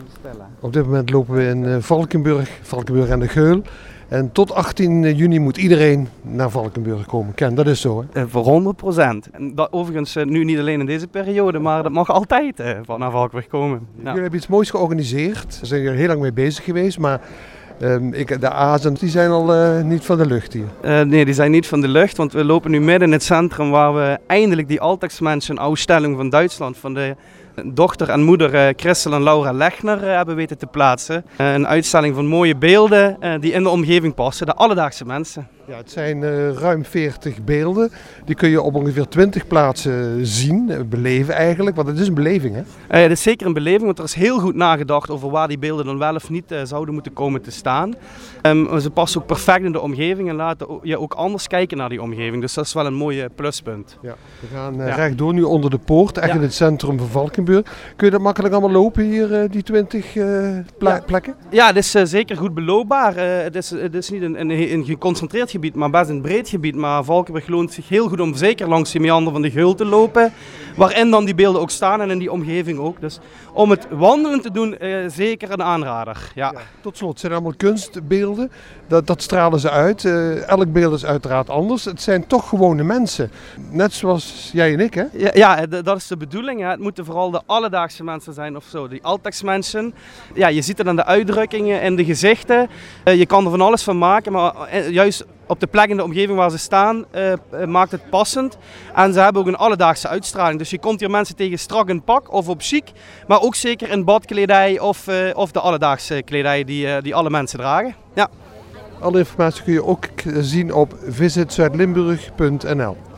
bestellen. Op dit moment lopen we in Valkenburg en de Geul. En tot 18 juni moet iedereen naar Valkenburg komen. Ken, dat is zo, hè? Voor 100%. En dat overigens nu niet alleen in deze periode, maar dat mag altijd naar Valkenburg komen. Ja. Jullie hebben iets moois georganiseerd. Daar zijn jullie heel lang mee bezig geweest, maar de azen die zijn al niet van de lucht hier. Nee, die zijn niet van de lucht, want we lopen nu midden in het centrum waar we eindelijk die Alltagsmenschen-uitstelling van Duitsland, van de dochter en moeder Christel en Laura Lechner hebben weten te plaatsen. Een uitstelling van mooie beelden die in de omgeving passen, de alledaagse mensen. Ja, het zijn ruim 40 beelden. Die kun je op ongeveer 20 plaatsen zien, beleven eigenlijk. Want het is een beleving, hè? Het is zeker een beleving, want er is heel goed nagedacht over waar die beelden dan wel of niet zouden moeten komen te staan. Ze passen ook perfect in de omgeving en laten je ook anders kijken naar die omgeving. Dus dat is wel een mooi pluspunt. Ja, we gaan rechtdoor nu onder de poort, echt in het centrum van Valkenburg. Kun je dat makkelijk allemaal lopen hier, die 20 plekken? Ja, het is zeker goed beloopbaar. Het is niet een geconcentreerd gebied, maar best een breed gebied. Maar Valkenburg loont zich heel goed om zeker langs de meander van de Geul te lopen. Waarin dan die beelden ook staan en in die omgeving ook. Dus om het wandelen te doen, zeker een aanrader. Ja. Tot slot, het zijn allemaal kunstbeelden. Dat stralen ze uit. Elk beeld is uiteraard anders. Het zijn toch gewone mensen. Net zoals jij en ik, hè? Ja, dat is de bedoeling. Hè. Het moeten vooral de alledaagse mensen zijn of zo. Die alltagsmensen. Ja, je ziet het aan de uitdrukkingen en de gezichten. Je kan er van alles van maken, maar juist op de plek in de omgeving waar ze staan, maakt het passend. En ze hebben ook een alledaagse uitstraling. Dus je komt hier mensen tegen strak in pak of op chic. Maar ook zeker in badkledij of de alledaagse kledij die alle mensen dragen. Ja. Alle informatie kun je ook zien op visitzuidlimburg.nl.